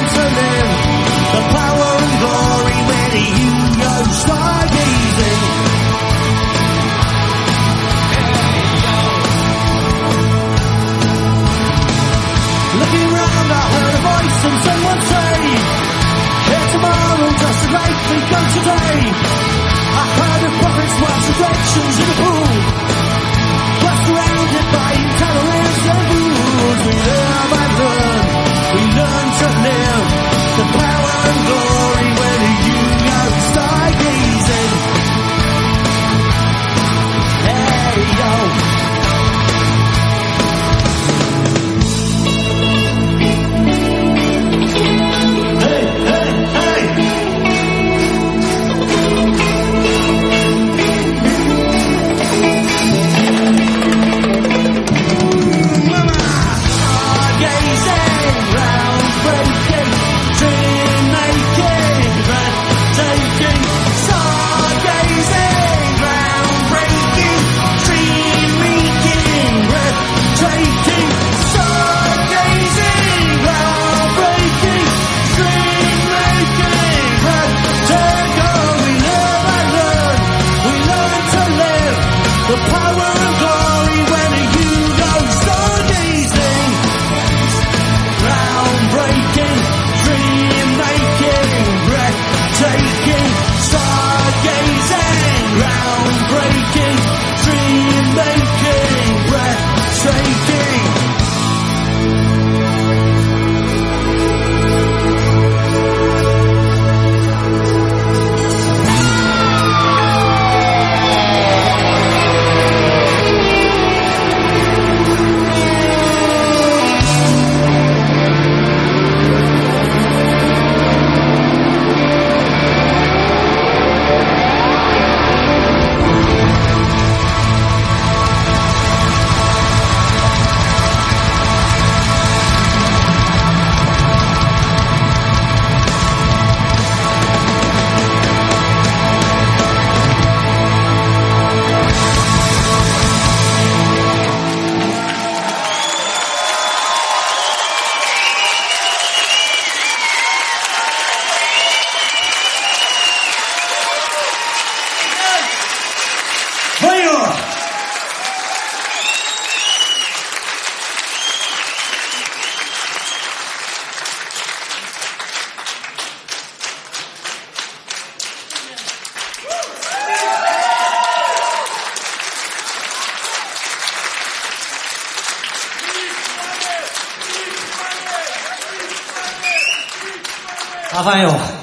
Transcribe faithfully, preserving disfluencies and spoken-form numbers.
to live the power and glory when you go stargazing. Looking round, I heard a voice and someone say, here tomorrow, just as life we go today. I heard the prophets march the directions in the pool, just surrounded by intolerance and fools. We live and learn, we learn to live the power and glory when you go stargazing. Hey yo. 麻烦哟。